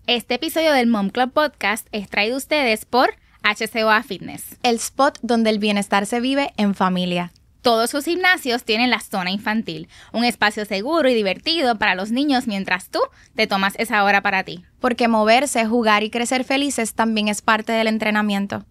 Este episodio del Mom Club Podcast es traído a ustedes por HCOA Fitness, el spot donde el bienestar se vive en familia. Todos sus gimnasios tienen la zona infantil, un espacio seguro y divertido para los niños mientras tú te tomas esa hora para ti. Porque moverse, jugar y crecer felices también es parte del entrenamiento.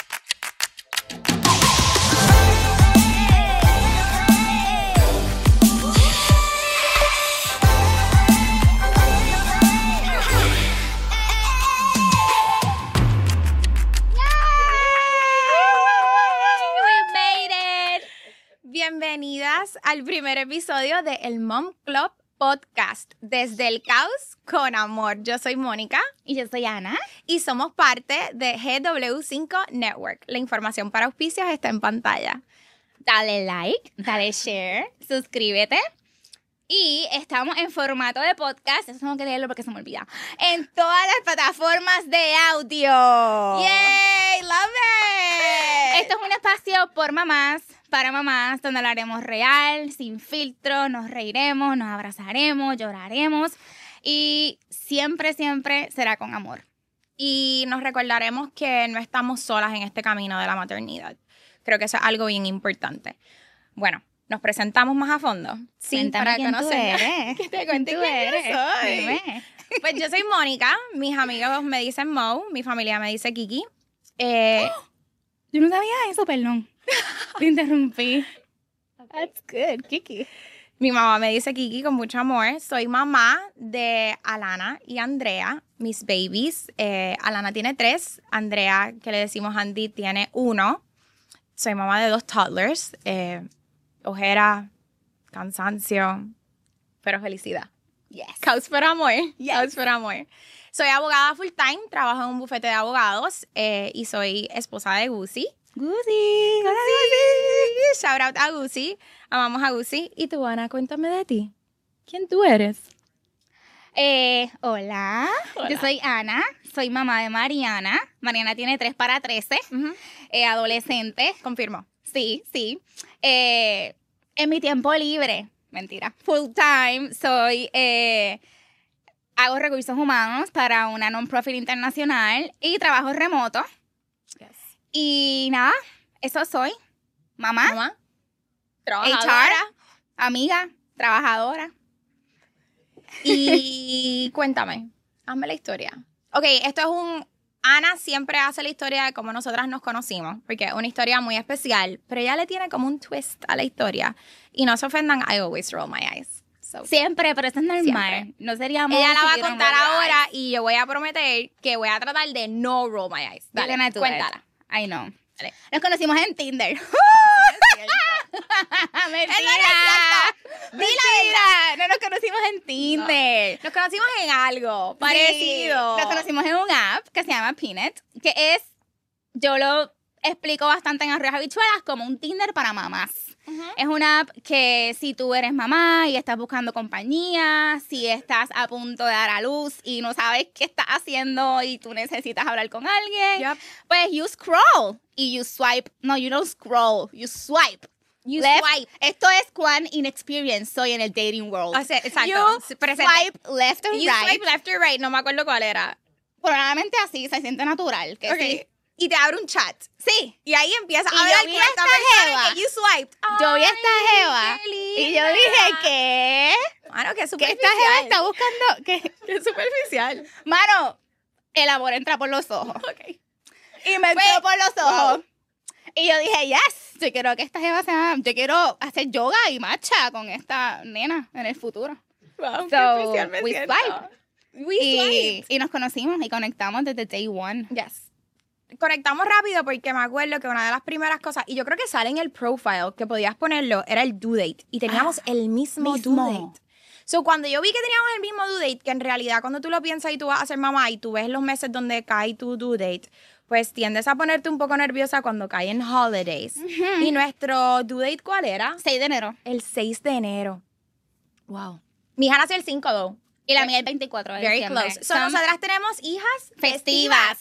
Bienvenidas al primer episodio de El Mom Club Podcast, desde el caos con amor. Yo soy Mónica. Y yo soy Ana. Y somos parte de GW5 Network. La información para auspicios está en pantalla. Dale like, dale share, suscríbete. Y estamos en formato de podcast, eso tengo que leerlo porque se me olvida, en todas las plataformas de audio. ¡Yay! ¡Love it! Esto es un espacio por mamás, para mamás, donde hablaremos real, sin filtro, nos reiremos, nos abrazaremos, lloraremos y siempre, siempre será con amor. Y nos recordaremos que no estamos solas en este camino de la maternidad. Creo que eso es algo bien importante. Bueno, ¿nos presentamos más a fondo? Sí, cuéntame para conocer. Que te cuente quién yo soy. Dime. Pues yo soy Mónica, mis amigos me dicen Mo, mi familia me dice Kiki. Yo no sabía eso, perdón. Te interrumpí. That's good, Kiki. Mi mamá me dice Kiki con mucho amor. Soy mamá de Alana y Andrea, mis babies. Alana tiene 3, Andrea, que le decimos Andy, tiene 1. Soy mamá de 2 toddlers. Ojera, cansancio, pero felicidad. Yes. Caos por amor. Yes. Caos por amor. Soy abogada full time, trabajo en un bufete de abogados y soy esposa de Gusi. Gusi. Shout out a Gusi. Amamos a Gusi. Y tú, Ana, cuéntame de ti. ¿Quién tú eres? Hola. Yo soy Ana, soy mamá de Mariana. Mariana tiene 3 para 13, adolescente. Confirmo. Sí. En mi tiempo libre, mentira, full time, hago recursos humanos para una non-profit internacional y trabajo remoto. Yes. Y nada, eso soy. Mamá. Trabajadora. HR, amiga, trabajadora. Y cuéntame, hazme la historia. Ok, esto es Ana siempre hace la historia de cómo nosotras nos conocimos, porque es una historia muy especial, pero ella le tiene como un twist a la historia. Y no se ofendan, I always roll my eyes. So, Siempre, pero eso es normal. Siempre. No seríamos... ella la va a contar ahora y yo voy a prometer que voy a tratar de no roll my eyes. Dale, cuéntala. I know. Dale. Nos conocimos en Tinder. Mentira. Mentira. No nos conocimos en Tinder. Nos conocimos en algo parecido. Sí, nos conocimos en un app que se llama Peanut, que es, yo lo explico bastante en Arroz Habichuelas, como un Tinder para mamás. Es una app que si tú eres mamá y estás buscando compañía, si estás a punto de dar a luz y no sabes qué estás haciendo y tú necesitas hablar con alguien, pues you scroll y you swipe. No, you don't scroll, you swipe. You left. swipe. Esto es cuán inexperienced soy en el dating world. O sea, exacto. You swipe left or You right. swipe left or right, no me acuerdo cuál era. Probablemente así se siente natural. Que Okay. sí. Y te abre un chat. Sí. Y ahí empieza Y a hablar yo vi con esta esta persona jeva. que you swiped. Yo vi a esta Ay, jeva qué y yo linda. dije, ¿qué? Mano, que Que superficial. esta jeva está buscando... ¿Qué? Que superficial. Mano, el amor entra por los ojos. Ok. Y me entró Pues, por los ojos. wow. Y yo dije, yes, yo quiero que esta jeva sea... Yo quiero hacer yoga y matcha con esta nena en el futuro. Wow, qué So, especial me we siento. swipe. We swiped. Y nos conocimos y conectamos desde day one. Yes. Conectamos rápido porque me acuerdo que una de las primeras cosas, y yo creo que sale en el profile, que podías ponerlo, era el due date. Y teníamos el mismo due date. So, cuando yo vi que teníamos el mismo due date, que en realidad cuando tú lo piensas y tú vas a ser mamá y tú ves los meses donde cae tu due date, pues tiendes a ponerte un poco nerviosa cuando caen holidays. Y nuestro due date, ¿cuál era? 6 de enero. El 6 de enero. Wow. Mi hija nació el 5 though. Y la mía el 24 de Very diciembre. close. So, nosotras tenemos hijas festivas.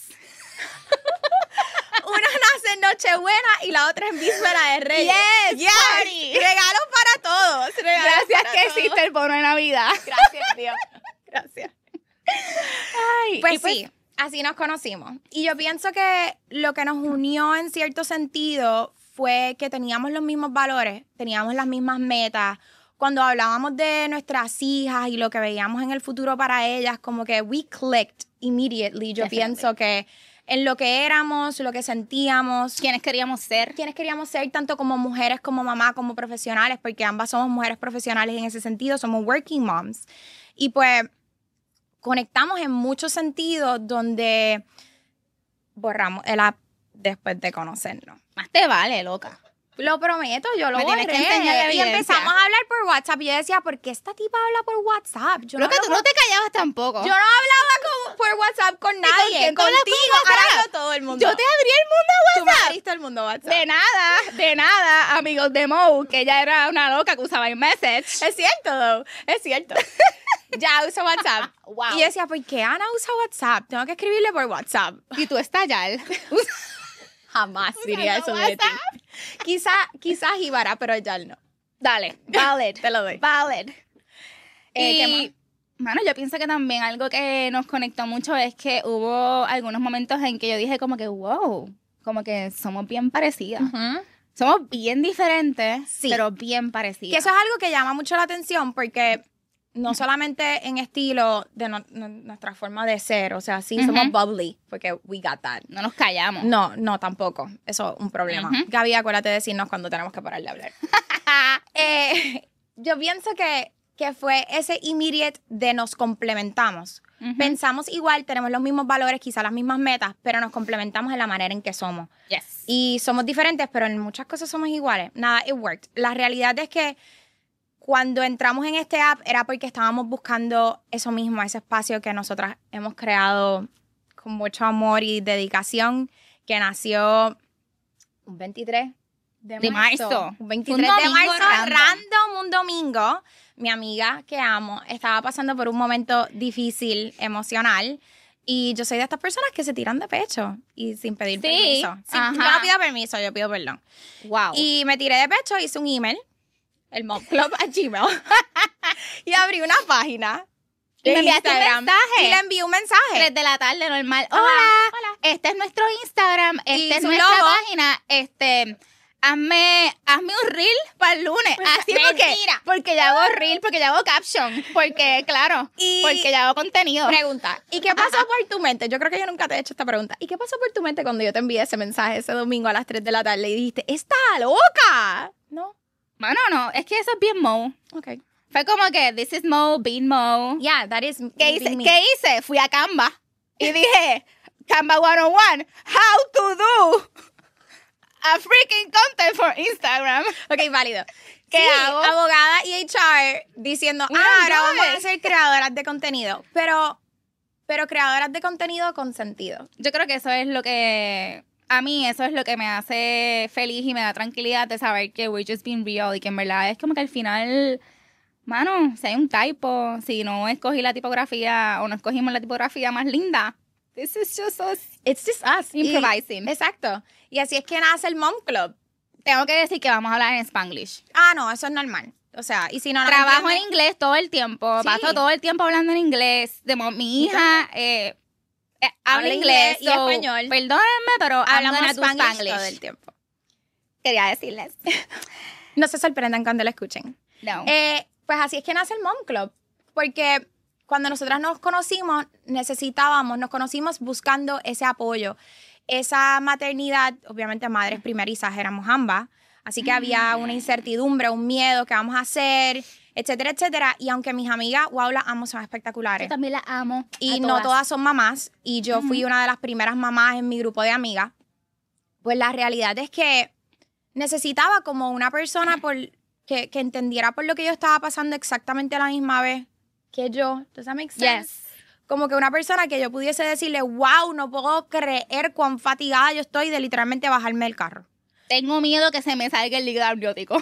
Una nace en Nochebuena y la otra en Víspera de Reyes. Yes, party. Regalos para todos. Regalos Gracias para que todos. existe el bono de Navidad. Gracias, Dios. Gracias. Ay, Pues sí, así nos conocimos. Y yo pienso que lo que nos unió en cierto sentido fue que teníamos los mismos valores, teníamos las mismas metas. Cuando hablábamos de nuestras hijas y lo que veíamos en el futuro para ellas, como que we clicked immediately. Yo pienso que en lo que éramos, lo que sentíamos. ¿Quiénes queríamos ser? Quiénes queríamos ser, tanto como mujeres, como mamá, como profesionales, porque ambas somos mujeres profesionales en ese sentido, somos working moms. Y pues conectamos en muchos sentidos donde borramos el app después de conocernos. Más te vale, loca. Lo prometo, yo lo Me tienes borré. que enseñar Y evidencia. empezamos a hablar por WhatsApp. Y yo decía, ¿por qué esta tipa habla por WhatsApp? Yo Loca, hablo tú no te callabas tampoco. Yo no hablaba por WhatsApp con nadie. quién tú hablas por Contigo, ahora WhatsApp? hablo todo el mundo. Yo te abrí el mundo a Tú me WhatsApp. abriste el mundo a WhatsApp. De nada, amigos de Mo, que ella era una loca que usaba iMessage. Es cierto, though. Es cierto. Ya uso WhatsApp. Wow. Y yo decía, ¿por qué Ana usa WhatsApp? Tengo que escribirle por WhatsApp. Y tú estallar. Jamás diría eso de ti. Quizás Jíbara, pero ya no. Dale, valid. Te lo doy. Valid. ¿Qué Y, mano, yo pienso que también algo que nos conectó mucho es que hubo algunos momentos en que yo dije como que, wow, como que somos bien parecidas. Somos bien diferentes, Sí. pero bien Que parecidas. eso es algo que llama mucho la atención porque no solamente en estilo de nuestra forma de ser, o sea, sí, somos bubbly, porque we got that. No nos callamos. No, tampoco. Eso es un problema. Gaby, acuérdate de decirnos cuando tenemos que parar de hablar. Yo pienso que fue ese immediate de nos complementamos. Pensamos igual, tenemos los mismos valores, quizás las mismas metas, pero nos complementamos en la manera en que somos. Yes. Y somos diferentes, pero en muchas cosas somos iguales. Nada, it worked. La realidad es que cuando entramos en este app era porque estábamos buscando eso mismo, ese espacio que nosotras hemos creado con mucho amor y dedicación, que nació un 23 de marzo. Un 23 de domingo marzo, random. un domingo. Mi amiga, que amo, estaba pasando por un momento difícil, emocional. Y yo soy de estas personas que se tiran de pecho y sin pedir permiso. Yo no pido permiso, yo pido perdón. Wow. Y me tiré de pecho, hice un email, el momclub@gmail, y abrí una página. Y me de enviaste un Instagram, mensaje. Y le envié un mensaje. 3 de la tarde, normal. Ajá, Hola, este es nuestro Instagram, Y esta es su nuestra logo. página, hazme un reel para el lunes. Así Mentira. porque ya hago reel, porque ya hago caption, porque claro, Y- porque ya hago contenido. Pregunta, ¿y qué pasó por tu mente? Yo creo que yo nunca te he hecho esta pregunta. ¿Y qué pasó por tu mente cuando yo te envié ese mensaje ese domingo a las 3 de la tarde y dijiste, ¡está loca! No. Mano, no, es que eso es bien Mo. Ok. Fue como que, this is Mo, being Mo. Yeah, that is ¿Qué hice? being me. ¿Qué hice? Fui a Canva y dije, Canva 101, how to do a freaking content for Instagram. Ok, válido. ¿Qué Sí, hago? abogada y HR diciendo, Mira, ahora yo vamos a es. ser creadoras de contenido. Pero creadoras de contenido con sentido. Yo creo que eso es lo que, a mí eso es lo que me hace feliz y me da tranquilidad de saber que we're just being real y que en verdad es como que al final, mano, si hay un typo, si no escogí la tipografía o no escogimos la tipografía más linda, this is just us. It's just us. Improvising. Exacto. Y así es que nace el Mom Club. Tengo que decir que vamos a hablar en Spanglish. No, eso es normal. O sea, y si no Trabajo en entienden- inglés todo el tiempo, Sí. paso todo el tiempo hablando en inglés. Mi hija habla Habla inglés inglés y español. Perdónenme, pero hablamos I'm gonna do Spanglish todo el tiempo. Quería decirles. No se sorprendan cuando lo escuchen. No. Pues así es que nace el Mom Club. Porque cuando nosotras nos conocimos, nos conocimos buscando ese apoyo. Esa maternidad, obviamente madres primerizas éramos ambas. Así que había una incertidumbre, un miedo, ¿qué vamos a hacer? Etcétera, etcétera. Y aunque mis amigas, wow, las amo, son espectaculares. Yo también la amo. Y no todas son mamás. Y yo fui una de las primeras mamás en mi grupo de amigas. Pues la realidad es que necesitaba como una persona que entendiera por lo que yo estaba pasando exactamente a la misma vez que yo. ¿Does that make sense? Yes. Como que una persona que yo pudiese decirle, wow, no puedo creer cuán fatigada yo estoy de literalmente bajarme del carro. Tengo miedo que se me salga el líquido amniótico.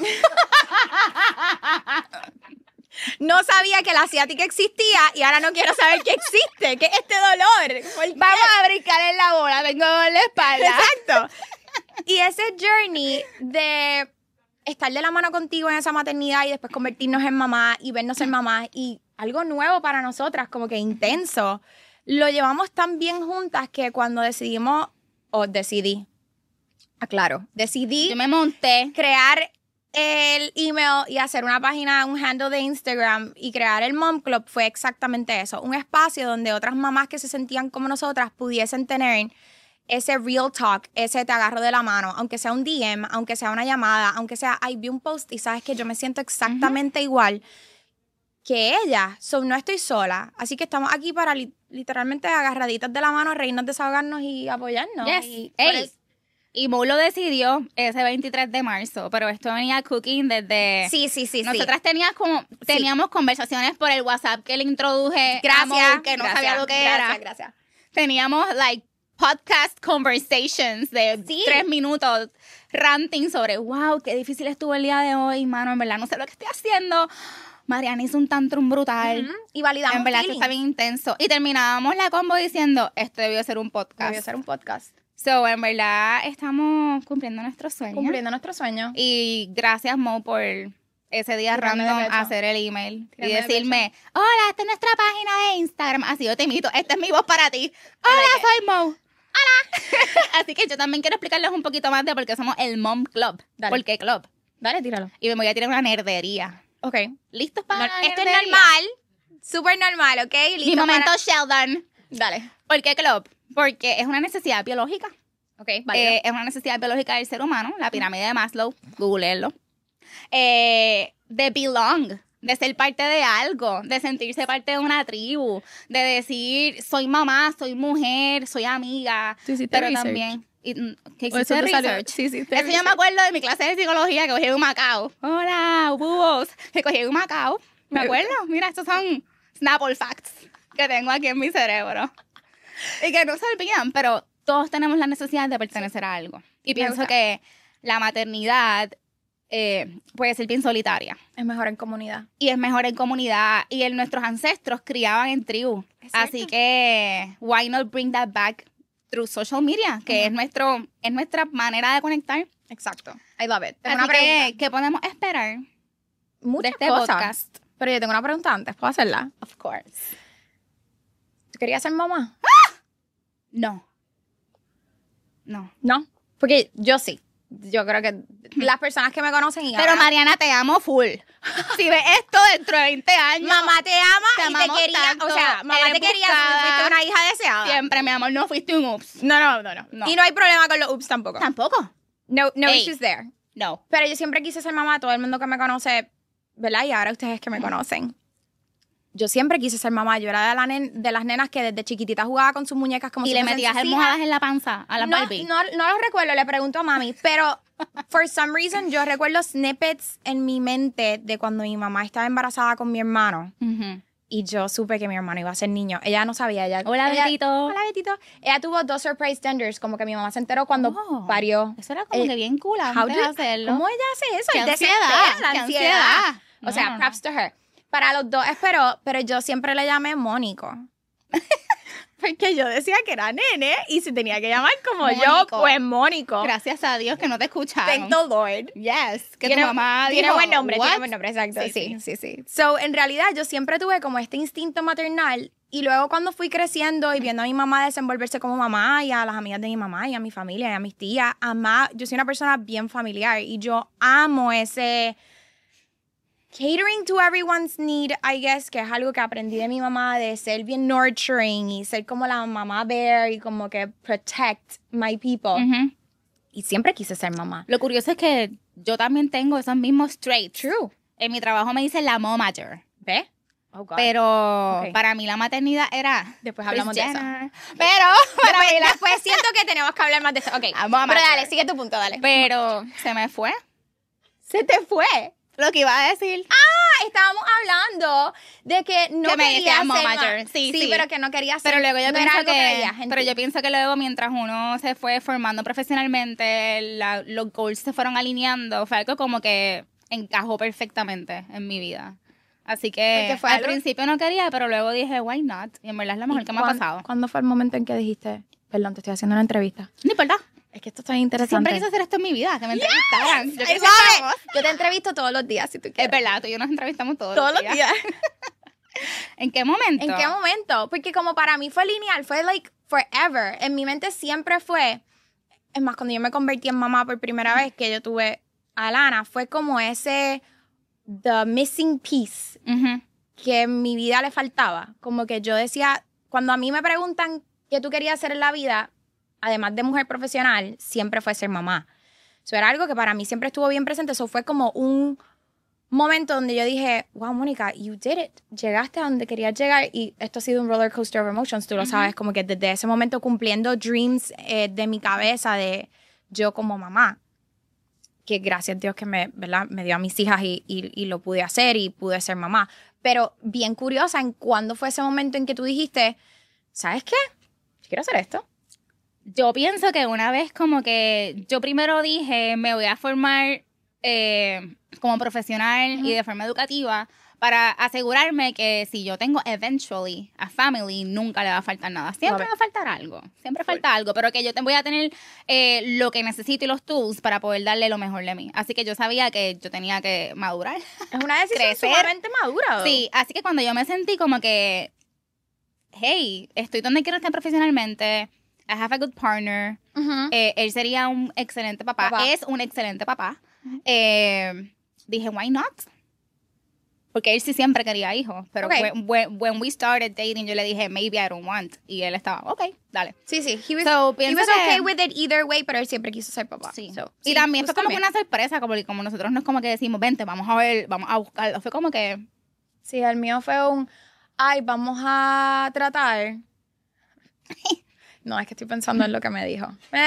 No sabía que la ciática existía y ahora no quiero saber que existe. ¿Qué es este dolor? ¿Por qué? Vamos a brincar en la bola. Tengo dolor en la espalda. Exacto. Y ese journey de estar de la mano contigo en esa maternidad y después convertirnos en mamá y vernos en mamá y algo nuevo para nosotras, como que intenso. Lo llevamos tan bien juntas que cuando decidí, Yo me monté. crear el email y hacer una página, un handle de Instagram y crear el Mom Club, fue exactamente eso. Un espacio donde otras mamás que se sentían como nosotras pudiesen tener ese real talk, ese te agarro de la mano, aunque sea un DM, aunque sea una llamada, aunque sea, ay, vi un post y sabes que yo me siento exactamente igual que ella. So, no estoy sola. Así que estamos aquí para literalmente agarraditas de la mano, reírnos, desahogarnos y apoyarnos. Yes. Y Y Mo lo decidió ese 23 de marzo, pero esto venía cooking desde... Sí. Nosotras teníamos conversaciones por el WhatsApp que le introduje a Mo, que no sabía lo que era. Gracias. Teníamos, podcast conversations de 3 minutos ranting sobre, wow, qué difícil estuvo el día de hoy, mano, en verdad no sé lo que estoy haciendo. Mariana hizo un tantrum brutal. Y validamos en verdad, esto está bien intenso. Y terminábamos la combo diciendo, esto debió ser un podcast. So, en verdad, estamos cumpliendo nuestro sueño. Y gracias, Mo, por ese día random hacer el email y decirme, hola, esta es nuestra página de Instagram. Así yo te imito, esta es mi voz para ti. Hola, soy Mo. Hola. Así que yo también quiero explicarles un poquito más de por qué somos el Mom Club. Dale. ¿Por qué club? Dale, tíralo. Y me voy a tirar una nerdería. Ok. ¿Listos para la esto es nerdería? normal. Súper normal, ¿ok? Mi momento Sheldon. Dale. ¿Por qué club? Porque es una necesidad biológica. Ok, válido. Es una necesidad biológica del ser humano, la pirámide de Maslow, googleenlo. De belong, de ser parte de algo, de sentirse parte de una tribu, de decir, soy mamá, soy mujer, soy amiga, Tú hiciste pero research. también... ¿Qué O eso hiciste te salió- research? sí, Eso yo me research. acuerdo de mi clase de psicología que cogí en un Macao. Hola, búhos. Que cogí en un Macao. Me acuerdo. Mira, estos son Snapple facts que tengo aquí en mi cerebro. Y que no se olvidan, pero todos tenemos la necesidad de pertenecer a algo. Y pienso gusta. que la maternidad puede ser bien solitaria. Es mejor en comunidad. Y es mejor en comunidad. Y nuestros ancestros criaban en tribu. Exacto. Así que, why not bring that back through social media? Que es nuestra manera de conectar. Exacto. I love it. Tengo Así una pregunta. que, ¿qué podemos esperar de Muchas este cosas. podcast? Pero yo tengo una pregunta antes. ¿Puedo hacerla? Of course. ¿Tú querías ser mamá? No. No. Porque yo sí. Yo creo que las personas que me conocen y Pero ahora- Mariana, te amo full. Si ves esto dentro de 20 años. mamá te ama Te y te amamos quería. tanto, O sea, mamá eres te quería como buscada. si fuiste una hija deseada. Siempre, mi amor, no fuiste un ups. No. No. Y no hay problema con los ups tampoco. Tampoco. No Ey. issues there. No. Pero yo siempre quise ser mamá. Todo el mundo que me conoce, ¿verdad? Y ahora ustedes que me conocen. Yo siempre quise ser mamá. Yo era de las nenas que desde chiquitita jugaba con sus muñecas como Y si le fuesen metías sus hijas. almohadas en la panza a la Barbie. No lo recuerdo, le pregunto a mami. Pero, for some reason, yo recuerdo snippets en mi mente de cuando mi mamá estaba embarazada con mi hermano. Ujú. Y yo supe que mi hermano iba a ser niño. Ella no sabía. Hola, Betito. Hola, Betito. Ella tuvo 2 surprise tenders. Como que mi mamá se enteró cuando Oh. parió. Eso era como que bien cool How antes de do- hacerlo. ¿Cómo ella hace eso? ¡Qué El ansiedad! desespero, la ¡Qué ansiedad! ansiedad! O sea, No. props to her. Para los dos esperó, pero yo siempre le llamé Mónico. Porque yo decía que era nene y se tenía que llamar como yo, Mónico. pues Mónico. Gracias a Dios que no te escucharon. Thank the Lord. Yes. Que Tiene- tu mamá tiene dijo, buen nombre, "What?" tiene buen nombre, exacto. Sí, Sí. So, en realidad, yo siempre tuve como este instinto maternal. Y luego cuando fui creciendo y viendo a mi mamá desenvolverse como mamá y a las amigas de mi mamá y a mi familia y a mis tías, yo soy una persona bien familiar y yo amo ese catering to everyone's need, I guess, que es algo que aprendí de mi mamá, de ser bien nurturing y ser como la mamá bear y como que protect my people. Ujú. Y siempre quise ser mamá. Lo curioso es que yo también tengo esos mismos traits. True. En mi trabajo me dicen la momager. ¿Ves? Oh, God. Pero Ok. para mí la maternidad era... Después hablamos de Kris eso. Jenner. Pero para mí la... Después siento que tenemos que hablar más de eso. Ok, Vamos a pero matar. dale, sigue tu punto, dale. Pero se me fue Se te fue. lo que iba a decir. Estábamos hablando de que no Que me querías decían ser momager. Sí. pero que no querías ser. Pero luego yo no era pienso algo que... veías en Pero ti. yo pienso que luego mientras uno se fue formando profesionalmente, los goals se fueron alineando. Fue algo como que encajó perfectamente en mi vida. Así que Porque fue al algo- principio no quería, pero luego dije, why not? Y en verdad es lo mejor que me ha pasado. ¿Cuándo fue el momento en que dijiste, perdón, te estoy haciendo una entrevista? No importa. Es que esto está interesante. Siempre quise hacer esto en mi vida, que me entrevistaran. Yo I quise love chavos. it. Yo te entrevisto todos los días si tú Es quieres. verdad, tú y yo nos entrevistamos todos Todos los días. ¿En qué momento? ¿En qué momento? Porque como para mí fue lineal, fue like forever. En mi mente siempre fue, es más, cuando yo me convertí en mamá por primera vez que yo tuve a Lana, fue como ese, the missing piece que en mi vida le faltaba. Como que yo decía, cuando a mí me preguntan qué tú querías hacer en la vida, además de mujer profesional, siempre fue ser mamá. Eso era algo que para mí siempre estuvo bien presente. Eso fue como un momento donde yo dije, wow, Mónica, you did it. Llegaste a donde querías llegar y esto ha sido un roller coaster of emotions, tú lo sabes, como que desde ese momento cumpliendo dreams de mi cabeza de yo como mamá, que gracias a Dios que ¿verdad? Me dio a mis hijas y lo pude hacer y pude ser mamá. Pero bien curiosa en cuándo fue ese momento en que tú dijiste, ¿sabes qué? Yo quiero hacer esto. Yo pienso que una vez como que yo primero dije, me voy a formar como profesional y de forma educativa para asegurarme que si yo tengo eventually a family, nunca le va a faltar nada. Siempre va a faltar algo. Siempre falta algo, pero que yo voy a tener lo que necesito y los tools para poder darle lo mejor de mí. Así que yo sabía que yo tenía que madurar. Es una decisión sumamente madura. Sí, así que cuando yo me sentí como que, hey, estoy donde quiero estar profesionalmente, I have a good partner, él sería un excelente papá. Es un excelente papá. Dije, why not? Porque él sí siempre quería hijos. Pero when we started dating, yo le dije, maybe I don't want. Y él estaba, ok, dale. Sí. He was okay with it either way, pero él siempre quiso ser papá. Sí. Y también fue como que una sorpresa, como nosotros no es como que decimos, vente, vamos a ver, vamos a buscarlo. Fue como que... Sí, el mío fue un, vamos a tratar. No, es que estoy pensando en lo que me dijo.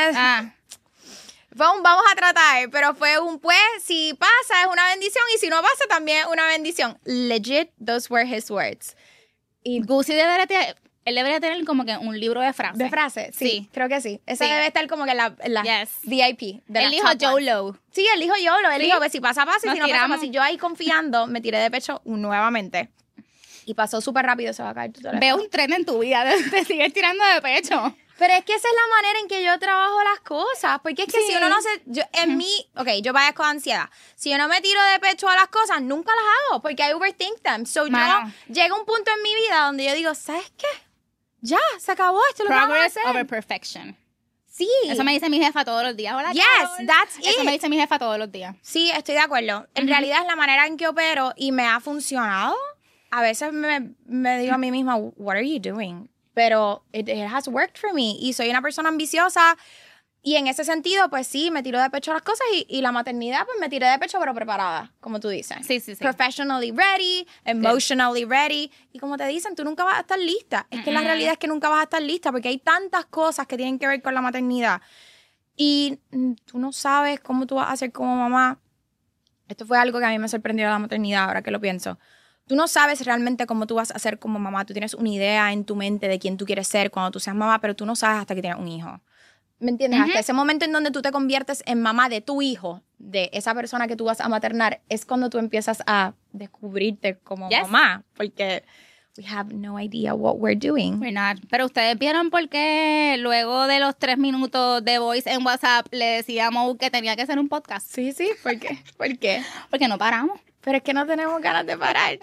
Fue un vamos a tratar, pero fue un pues, si pasa es una bendición y si no pasa también es una bendición. Legit, those were his words. Y Gucci debería tener como que un libro de frases. ¿De frases? Sí, creo que sí. Ese debe estar como que en la VIP. Él dijo YOLO. Sí, él dijo YOLO. Él dijo que si pasa, pasa y si no pasa, pasa. Y yo ahí confiando, me tiré de pecho nuevamente. Y pasó súper rápido, se va a caer tu teléfono. Veo un tren en tu vida, te sigues tirando de pecho. Pero es que esa es la manera en que yo trabajo las cosas. Porque es que si uno no se... yo padezco de ansiedad. Si yo no me tiro de pecho a las cosas, nunca las hago. Porque I overthink them. So llega un punto en mi vida donde yo digo, ¿sabes qué? Ya, se acabó esto. Progress over perfection. Sí. Eso me dice mi jefa todos los días. Hola, yes, that's it. Eso me dice mi jefa todos los días. Sí, estoy de acuerdo. En realidad es la manera en que opero y me ha funcionado. A veces me digo a mí misma, what are you doing? Pero it has worked for me. Y soy una persona ambiciosa. Y en ese sentido, pues sí, me tiro de pecho a las cosas. Y la maternidad, pues me tiré de pecho, pero preparada, como tú dices. Sí. Professionally ready, emotionally ready. Y como te dicen, tú nunca vas a estar lista. Es que la realidad es que nunca vas a estar lista porque hay tantas cosas que tienen que ver con la maternidad. Y tú no sabes cómo tú vas a hacer como mamá. Esto fue algo que a mí me sorprendió de la maternidad, ahora que lo pienso. Tú no sabes realmente cómo tú vas a ser como mamá. Tú tienes una idea en tu mente de quién tú quieres ser cuando tú seas mamá, pero tú no sabes hasta que tienes un hijo. ¿Me entiendes? Hasta ese momento en donde tú te conviertes en mamá de tu hijo, de esa persona que tú vas a maternar, es cuando tú empiezas a descubrirte como mamá. Porque we have no idea what we're doing. We're not. Pero ustedes vieron por qué luego de los 3 minutos de voice en WhatsApp le decíamos que tenía que hacer un podcast. Sí. ¿Por qué? ¿Por qué? Porque no paramos. Pero es que no tenemos ganas de parar.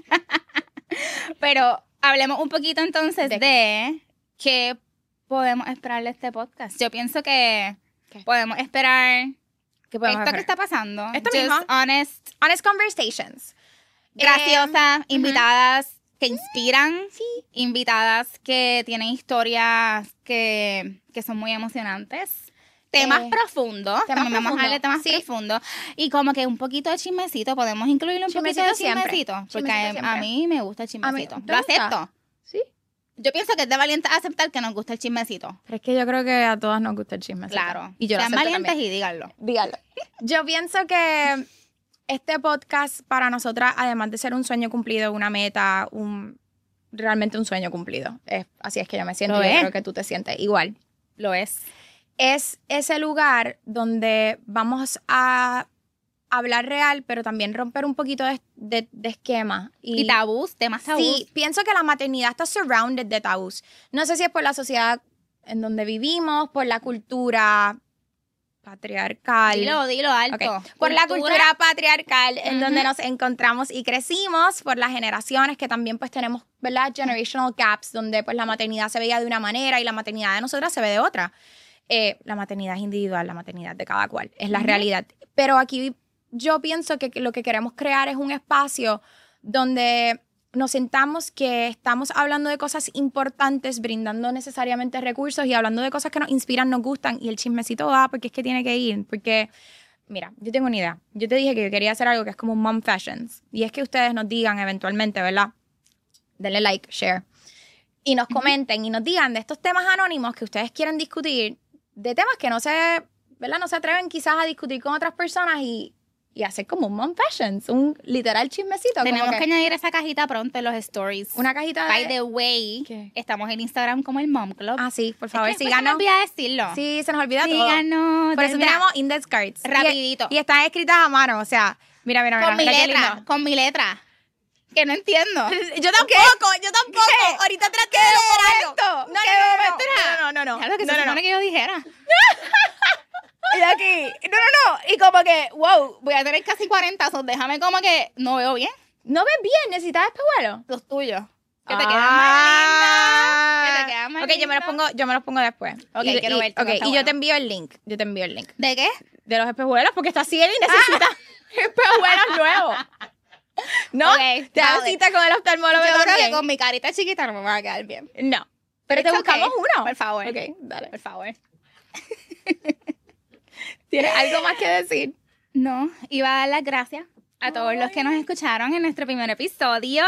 Pero hablemos un poquito entonces de qué podemos esperar de este podcast. Yo pienso que podemos esperar esto que está pasando. Esto mismo. Honest conversations. Graciosas, invitadas que inspiran, invitadas que tienen historias que son muy emocionantes. Temas profundos. También vamos a hablar de temas profundos. Y como que un poquito de chismecito. ¿Podemos incluirle un poquito de chismecito? Porque a mí me gusta el chismecito. ¿Lo acepto? Sí. Yo pienso que es de valiente aceptar que nos gusta el chismecito. Pero es que yo creo que a todas nos gusta el chismecito. Claro. Y yo sean valientes también. Y díganlo. Yo pienso que este podcast para nosotras, además de ser un sueño cumplido, una meta, realmente un sueño cumplido. Así es que yo me siento. Yo creo que tú te sientes igual. Lo es. Es ese lugar donde vamos a hablar real, pero también romper un poquito de esquema. Y tabús, temas tabús. Sí, pienso que la maternidad está surrounded de tabús. No sé si es por la sociedad en donde vivimos, por la cultura patriarcal. Dilo alto. Okay. Por la cultura patriarcal en donde nos encontramos y crecimos, por las generaciones que también pues tenemos ¿verdad? Generational gaps, donde pues la maternidad se veía de una manera y la maternidad de nosotras se ve de otra. La maternidad es individual, la maternidad de cada cual, es la realidad. Pero aquí yo pienso que lo que queremos crear es un espacio donde nos sentamos, que estamos hablando de cosas importantes, brindando necesariamente recursos y hablando de cosas que nos inspiran, nos gustan, y el chismecito va porque es que tiene que ir, porque... Mira, yo tengo una idea. Yo te dije que yo quería hacer algo que es como un Mom Fashions. Y es que ustedes nos digan eventualmente, ¿verdad? Denle like, share. Y nos comenten y nos digan de estos temas anónimos que ustedes quieren discutir, de temas que no se, ¿verdad? No se atreven quizás a discutir con otras personas y hacer como un Mom Fashions, un literal chismecito. Tenemos que añadir esa cajita pronto en los stories. Una cajita de... By the way, ¿qué? Estamos en Instagram como el Mom Club. Ah, sí, por favor, es que síganos. Se me olvida decirlo. Sí, se nos olvida todo. Síganos. Por eso tenemos index cards. Rapidito. Y están escritas a mano, o sea, mira, Con mi mira qué letra, lindo. con mi letra. Que no entiendo. Yo tampoco. ¿Qué? Ahorita traté de leer algo. momento? ¿Qué momento era? No. Ya lo que se supone que yo dijera. Y aquí. No. Y como que, wow, voy a tener casi 40, so déjame como que no veo bien No ves bien, necesitas espejuelos. los tuyos. Que te quedan más lindos. Que te quedan más Ok, yo me los pongo después. Ok, y, quiero verte, okay, está y yo bueno. te envío el link. ¿De qué? De los espejuelos, porque está ciega y necesita espejuelos nuevos. ¿No? Ok, Te das vale. cita con el oftalmólogo Yo creo también. que con mi carita chiquita no me va a quedar bien. No. Pero It's te buscamos okay. uno. Por favor. Ok, dale. Por favor. ¿Tienes algo más que decir? No, iba a dar las gracias a todos los que nos escucharon en nuestro primer episodio.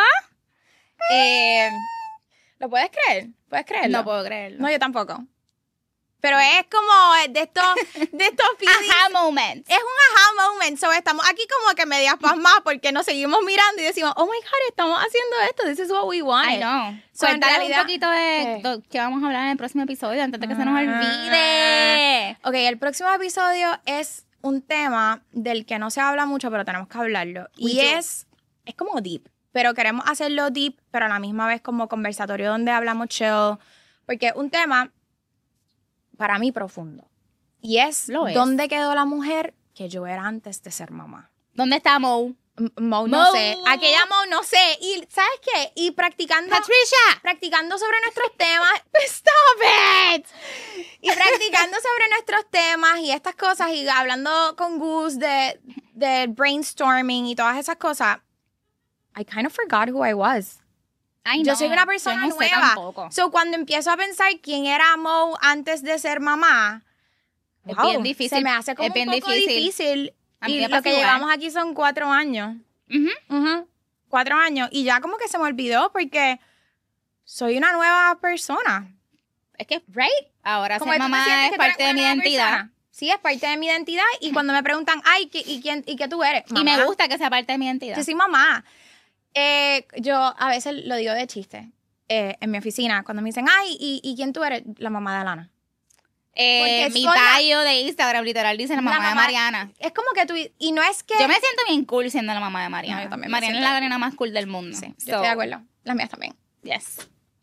¿Lo puedes creer? ¿Puedes creerlo? No puedo creerlo. No, yo tampoco. Pero es como de estos feelings. Aha moment. Es un aha moment. So, estamos aquí como que medias pasmadas porque nos seguimos mirando y decimos, oh my God, estamos haciendo esto. This is what we want. I know. So, en Cuéntale realidad- un poquito de qué vamos a hablar en el próximo episodio antes de que se nos olvide. Ok, el próximo episodio es un tema del que no se habla mucho, pero tenemos que hablarlo. Y es como deep. Pero queremos hacerlo deep, pero a la misma vez como conversatorio donde hablamos chill. Porque es un tema, para mí, profundo. Y es, Lo es. ¿dónde quedó la mujer que yo era antes de ser mamá? ¿Dónde está Mo? Mo, no Mo. sé. Aquella Mo, no sé. Y, ¿sabes qué? Y practicando sobre nuestros temas. ¡Stop it! Y practicando sobre nuestros temas y estas cosas y hablando con Gus de brainstorming y todas esas cosas. I kind of forgot who I was. Yo soy una persona yo no sé nueva. tampoco. So, cuando empiezo a pensar quién era Mo antes de ser mamá, Es wow, bien difícil. se me hace como Es bien un poco difícil. A mí Y me lo pasa que igual. llevamos aquí son 4 años. Ujú. 4 años. Y ya como que se me olvidó porque soy una nueva persona. Es que, right, ahora Como ser que tú te mamá sientes es que tú eres parte de una mi nueva identidad. persona. Sí, es parte de mi identidad. Y cuando me preguntan, ay, ¿y qué tú eres? Y me Mamá. gusta que sea parte de mi identidad. Yo soy mamá. Yo a veces lo digo de chiste. En mi oficina, cuando me dicen, ay, ¿y quién tú eres? La mamá de Alana. Porque Mi soy la- bio de Instagram literal dice la mamá de Mariana. Es como que tú, y no es que... Yo me siento bien cool siendo la mamá de Mariana. No, yo también me Mariana es siento la nena más cool del mundo. Sí, yo estoy de acuerdo. Las mías también. Yes.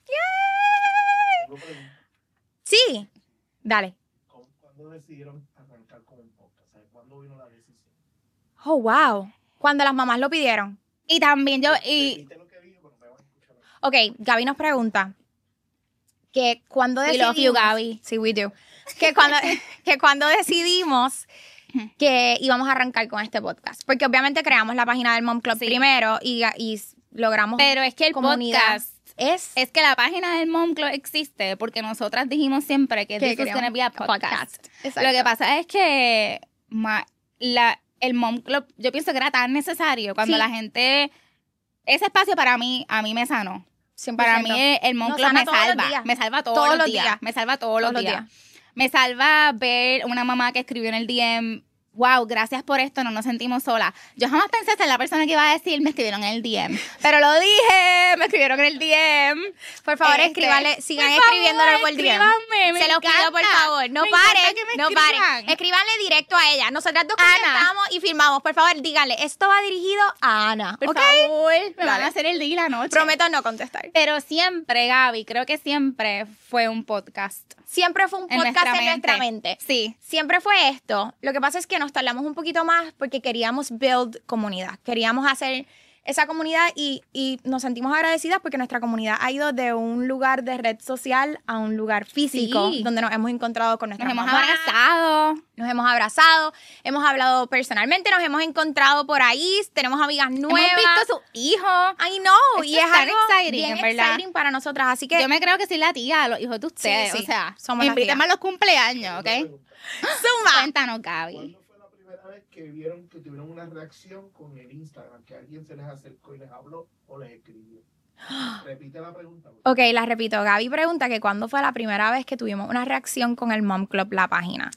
Sí. Dale. ¿Cuándo decidieron arrancar con el podcast? ¿Sabes cuándo vino la decisión? Oh, wow. Cuando las mamás lo pidieron. Y también yo, y ¿Viste lo que vi? Bueno, me van a escuchar. Ok, Gaby nos pregunta que cuando We decidimos... love you, Gaby. Sí, we do. Que cuando decidimos que íbamos a arrancar con este podcast. Porque obviamente creamos la página del Mom Club Sí. primero y logramos pero es que el comunidad. podcast Es que la página del Mom Club existe porque nosotras dijimos siempre que this was queríamos gonna be a podcast. Exacto. Lo que pasa es que el Mom Club, yo pienso que era tan necesario cuando Sí. la gente, ese espacio para mí, a mí me sanó. 100%. Para mí el Mom Nos Club sana me todos los salva. días. Me salva todos los días. Me salva todos los Todos los días. Me salva ver una mamá que escribió en el DM, wow, gracias por esto, no nos sentimos solas. Yo jamás pensé ser la persona que iba a decir, me escribieron en el DM. Pero lo dije, me escribieron en el DM. Por favor, escríbanle, sigan escribiéndole por DM. Escríbanme, Se los pido, por favor. No Me encanta paren, que me no escriban. paren. Escríbanle directo a ella. Nosotras dos Ana. contestamos y firmamos. Por favor, díganle, esto va dirigido a Ana. Por ¿Ok? favor, me van Dale. a hacer el día y la noche. Prometo no contestar. Pero siempre, Gaby, creo que siempre fue un podcast. Siempre fue un En podcast nuestra en nuestra mente. Sí. Siempre fue esto. Lo que pasa es que nos tardamos un poquito más porque queríamos build comunidad. Queríamos hacer esa comunidad y nos sentimos agradecidas porque nuestra comunidad ha ido de un lugar de red social a un lugar físico, Sí. donde nos hemos encontrado con nuestras Nos hemos mamás, abrazado. nos hemos abrazado, hemos hablado personalmente, nos hemos encontrado por ahí, tenemos amigas nuevas. Hemos visto a sus hijos. I know, Esto y es es tan algo exciting, bien en verdad. exciting para nosotras, así que Yo me creo que soy la tía a los hijos de ustedes. Sí, sí. O sea, Somos las invítame a tías. los cumpleaños, ¿ok? Zumba. Cuéntanos, Gaby. ¿Cuándo fue la primera vez que vieron que tuvieron una reacción con el Instagram? Que alguien se les acercó y les habló o les escribió. Repite la pregunta. Ok, la repito. Gaby pregunta que cuándo fue la primera vez que tuvimos una reacción con el Mom Club, la página.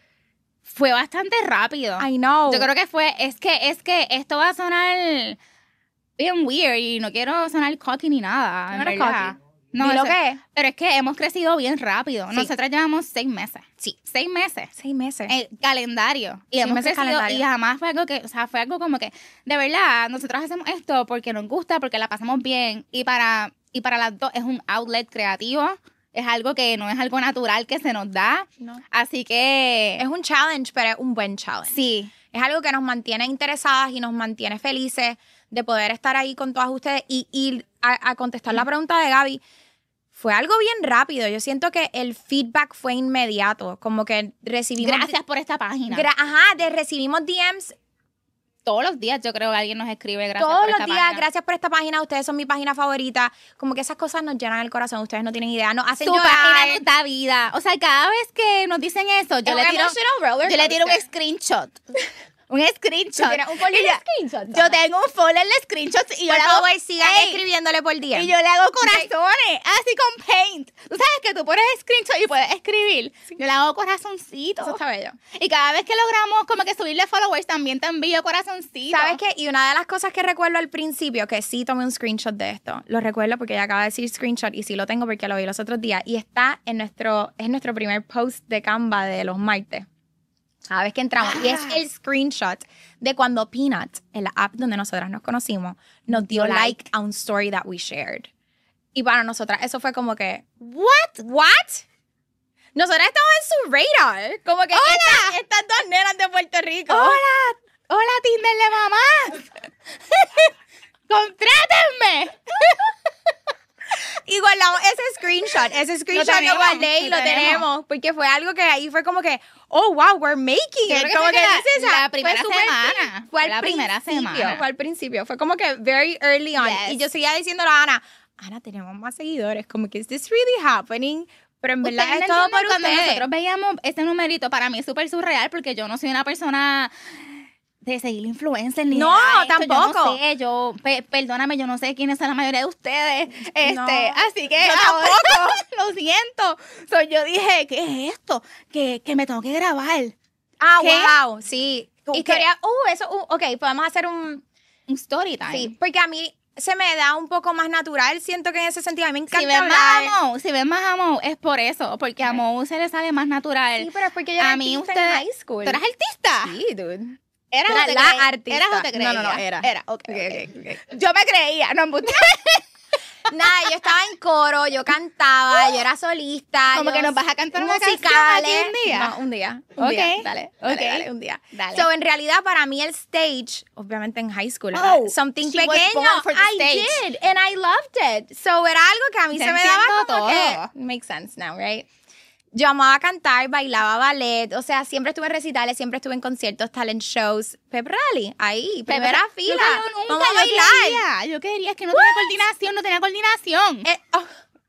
Fue bastante rápido. I know. Yo creo que es que esto va a sonar bien weird y no quiero sonar cocky ni nada. No en eres verdad. cocky. No, Dilo eso- que. pero es que hemos crecido bien rápido. Sí. Nosotras llevamos 6 meses. Sí. 6 meses. 6 meses. Calendario. Y 6 hemos meses crecido calendario. y jamás fue algo que, o sea, fue algo como que, de verdad, nosotros hacemos esto porque nos gusta, porque la pasamos bien y para las dos es un outlet creativo. Es algo que no es algo natural que se nos da. No. Así que, Es un challenge, pero es un buen challenge. sí. Es algo que nos mantiene interesadas y nos mantiene felices de poder estar ahí con todas ustedes. Y a contestar la pregunta de Gaby, fue algo bien rápido. Yo siento que el feedback fue inmediato. Como que recibimos... Gracias por esta página. Recibimos DMs Todos los días yo creo que alguien nos escribe gracias todos por los esta días. página. Gracias por esta página. Ustedes son mi página favorita. Como que esas cosas nos llenan el corazón. Ustedes no tienen idea. Nos hacen Su llorar. página nos da vida. O sea, cada vez que nos dicen eso, yo Es le un tiro emotional roller un coaster. screenshot. Un Tú screenshot. tienes un folder Y de yo- screenshots. Yo tengo un folder de screenshots y yo Por le hago, favor, sigan Ey, escribiéndole por día. y yo le hago corazones, así con paint. Tú sabes que tú pones screenshot y puedes escribir. Yo le hago corazoncitos. Eso está bello. Y cada vez que logramos como que subirle followers, también te envío corazoncitos. ¿Sabes qué? Y una de las cosas que recuerdo al principio, que sí tomé un screenshot de esto, lo recuerdo porque ella acaba de decir screenshot y sí lo tengo porque lo vi los otros días y está en nuestro primer post de Canva de los martes. Cada vez que entramos. Y es el screenshot de cuando Peanut, en la app donde nosotras nos conocimos, nos dio like a un story that we shared. Y para nosotras eso fue como que, ¿what? Nosotras estamos en su radar. Como que estas dos nenas de Puerto Rico. Hola Tinder de mamás. Contrátenme. Y guardamos ese screenshot lo tenemos, guardé y lo lo tenemos. tenemos, porque fue algo que ahí fue como que, oh, wow, we're making Yo it. creo que Como fue que dices, la fue primera súper semana. Fue Fue al la primera principio, semana. fue al principio, fue como que very early on. Yes. Y yo seguía diciéndole a Ana, tenemos más seguidores, como que, ¿is this really happening? Pero en verdad Ustedes es no todo entienden por cuando ustedes. nosotros veíamos ese numerito, para mí es súper surreal porque yo no soy una persona de seguir influencers ni No, nada de esto. tampoco. Yo no sé, perdóname, yo no sé quiénes son la mayoría de ustedes. No, así que yo ahora, lo siento. Yo dije, ¿qué es esto? Que me tengo que grabar. Ah, ¿Qué? wow, sí. ¿Qué? Historia, ok, podemos hacer un... Un story time. Sí, porque a mí se me da un poco más natural, siento que en ese sentido a mí me encanta Si ves hablar. más Amou, es por eso, porque a Amou se le sale más natural. Sí, pero es porque yo era a mí artista usted, en high school. ¿Tú eres artista? Sí, dude. ¿Eras Era o te la creías? artista. ¿Eras o te creías? No, era. Era, ok. Ok. Yo me creía, no embuste. Nada, yo estaba en coro, yo cantaba, yo era solista. Como yo que nos vas a cantar una musicales. canción aquí un día. No, un día. Ok, Dale, ok. dale, un día. Dale. So, en realidad, para mí el stage, obviamente en high school, Oh, era something she was pequeño. born for the I stage. did, and I loved it. So, era algo que a mí Te se me daba entiendo como todo. que... Makes sense now, right? Yo amaba cantar, bailaba ballet, o sea, siempre estuve en recitales, siempre estuve en conciertos, talent shows, pep rally, ahí, primera fila. Vamos a bailar. Yo quería, es que no tenía coordinación. Oh,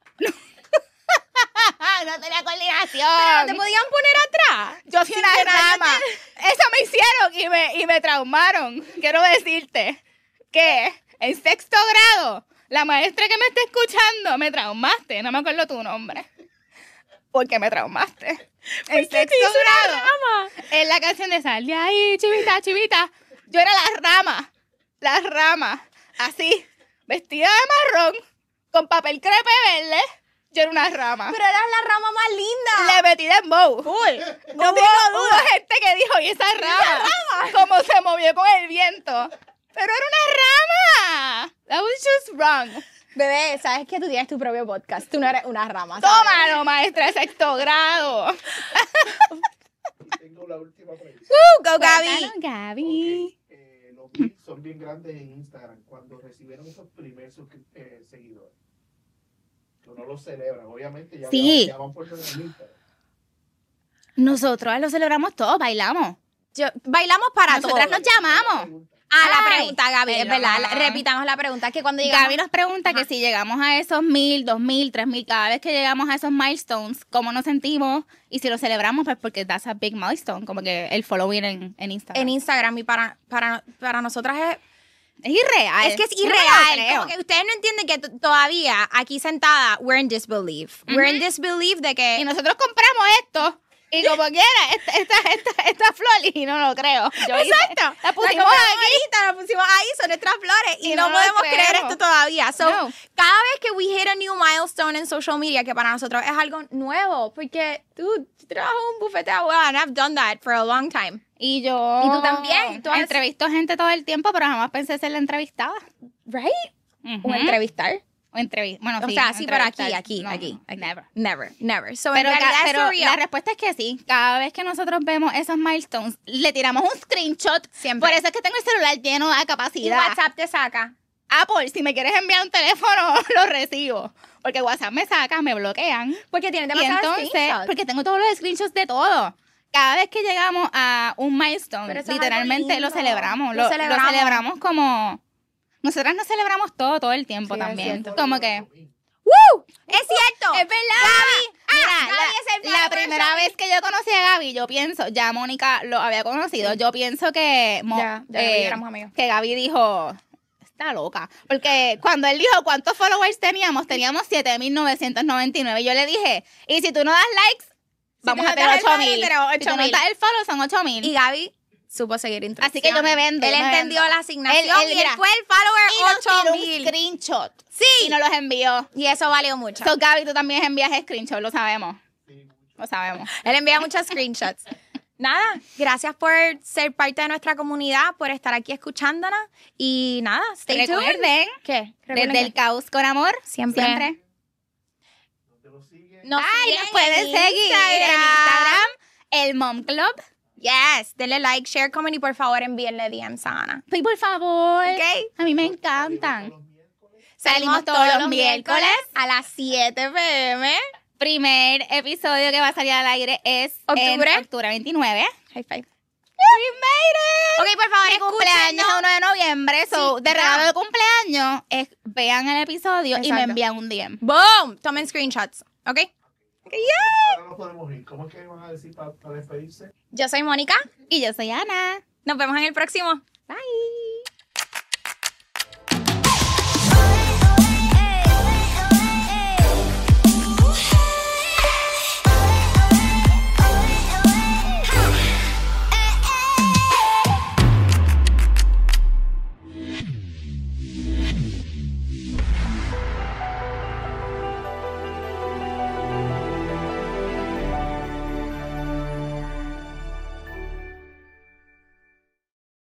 No tenía coordinación. pero no te podían poner atrás. Yo fui una rama. Eso me hicieron y me traumaron. Quiero decirte que en 6º grado, la maestra que me está escuchando, me traumaste. No me acuerdo tu nombre. Porque me traumaste. En 6º grado. Es la canción de Sal de ahí, chivita, chivita. Yo era la rama. Así, vestida de marrón, con papel crepe verde. Yo era una rama. Pero eras la rama más linda. Le metí dembow. No tengo duda. Hubo gente que dijo, ¿y esa rama? Cómo se movió con el viento. Pero era una rama. That was just wrong. Bebé, sabes que tú tienes tu propio podcast. Tú no eres una rama. ¿sabes? Tómalo, maestra de 6º grado. Tengo la última pregunta. Go, Gaby. Cuéntanos, Gaby. Los Bills son son bien grandes en Instagram, cuando recibieron esos primeros seguidores. Que no lo celebran, obviamente Sí. ya van por en Instagram. Nosotros lo celebramos todos, bailamos. Bailamos para Nosotras todos. nos llamamos. La Ay, pregunta, Gaby, es perdón. verdad. Repitamos la pregunta, que cuando llegamos... Gaby nos pregunta Ajá. que si llegamos a esos 1,000, 2,000, 3,000, cada vez que llegamos a esos milestones, ¿cómo nos sentimos? Y si lo celebramos, pues porque that's a big milestone, como que el following en Instagram. En Instagram, y para nosotras Es irreal. es que es Yo no me lo irreal. creo. Como que ustedes no entienden que todavía aquí sentada, we're in disbelief. We're in disbelief de que... Y nosotros compramos esto. Y como quiera, esta flor, y no lo creo. Exacto. La pusimos compramos aquí. ahorita, la pusimos ahí, son nuestras flores. Y Y no no lo podemos creo. creer esto todavía. So, No. cada vez que we hit a new milestone en social media, que para nosotros es algo nuevo, porque tú trabajas en un bufete de abogados, and I've done that for a long time. Y yo. Y tú también, tú has- Entrevisto gente todo el tiempo, pero jamás pensé ser la entrevistada. Right? Ujú. O entrevistar. Bueno, O sí. sea, sí, pero aquí. Never. Never. So, Pero, en realidad pero es surreal. la respuesta es que sí. Cada vez que nosotros vemos esos milestones, le tiramos un screenshot. Siempre. Por eso es que tengo el celular lleno de Y capacidad. WhatsApp te saca. Apple, si me quieres enviar un teléfono, lo recibo. Porque WhatsApp me saca, me bloquean. Porque tienes Y demasiados entonces, screenshots. porque tengo todos los screenshots de todo. Cada vez que llegamos a un milestone, Pero eso es literalmente algo lo lindo. celebramos. Lo Lo celebramos. celebramos como... Nosotras nos celebramos todo el tiempo Sí, es también. cierto. Como que... ¡Woo! ¡Es cierto! ¡Es verdad! Gaby, Mira, Gaby es el la follower primera Gaby. vez que yo conocí a Gaby, yo pienso, ya Mónica lo había conocido, yo pienso que... Ya éramos amigos. que Gaby dijo... Está loca. Porque cuando él dijo cuántos followers teníamos 7,999. Yo le dije, y si tú no das likes, vamos tú a no tener das el 8,000. follow, tenemos Si tú no 8,000. das el follow, son 8,000. Y Gaby supo seguir instrucciones. Así que yo me vendo, Él yo me entendió vendo. la asignación Él, y él mira, fue el y follower nos tiró un 8,000. screenshot. Sí. Y nos los envió. Y eso valió mucho. So, Gaby, tú también envías screenshot, lo sabemos. Lo sabemos. Él envía muchos screenshots. Nada, gracias por ser parte de nuestra comunidad, por estar aquí escuchándonos. Y nada, stay tuned. Recuerden, ¿Qué? desde el caos con amor, Siempre. ¿Dónde lo siguen? Nos Ay, siguen nos pueden en seguir en Instagram, el Mom Club. Yes, denle like, share, comment y por favor envíenle DMs a Ana. Pues, por favor. Ok. A mí me encantan. Los miércoles. Salimos todos los miércoles. a las 7 p.m. Primer episodio que va a salir al aire es ¿Octubre? en octubre 29. High five. We made it. Ok, por favor, Mi cumpleaños es escúchenos. 1 de noviembre. So, Sí, de ya. regalo de cumpleaños, vean el episodio y me Exacto. envían un DM. Boom, tomen screenshots, ¿ok? Ahora no podemos ir. ¿Cómo es que van a decir para despedirse? Yo soy Mónica. Y yo soy Ana. Nos vemos en el próximo. Bye.